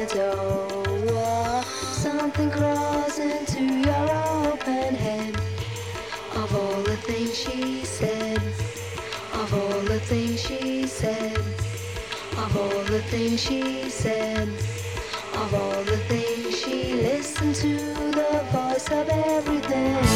door. Something crawls into your open head. Of all the things she said, of all the things she said, of all the things she said, of all the things she listened to the voice of everything.